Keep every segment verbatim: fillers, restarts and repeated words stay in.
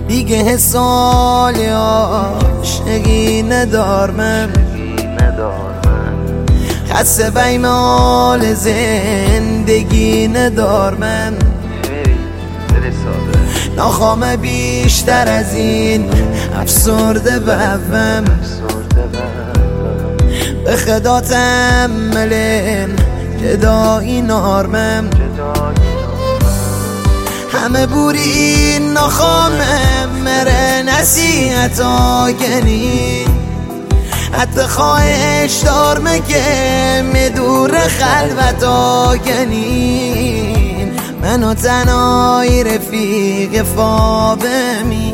دیگه حسالی عاشقی ندار من، خسته بیمال زندگی ندار من. ناخوام بیشتر از این افسرده ببم، به خدا تملم جدایی نارمم. همه بوری ناخوامم مره نصیحت آگنی، حتی خواهش دار مگه مدور خلوت آگنین. منو تنهای رفیق فابمی،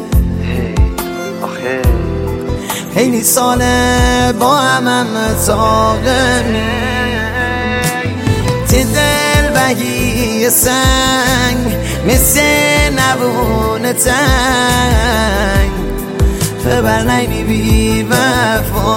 خیلی ساله با همم تاقمی. تی دل بگی سنگ مثل نبونه تنگ، خبر نمی بی وفا.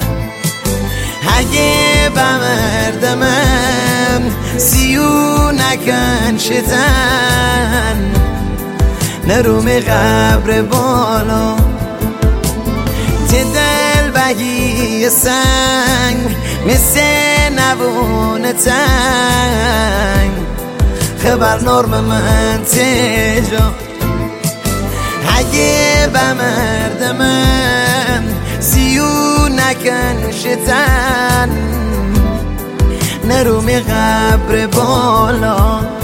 اگه بمردمم سیو نکن شتن، نروم قبر بالا. تی دل بگی سنگ مثل نبونه تنگ، خبر نرم من تجا. اگه بمردمم سیو نکن شتن، نروم قبر بالا.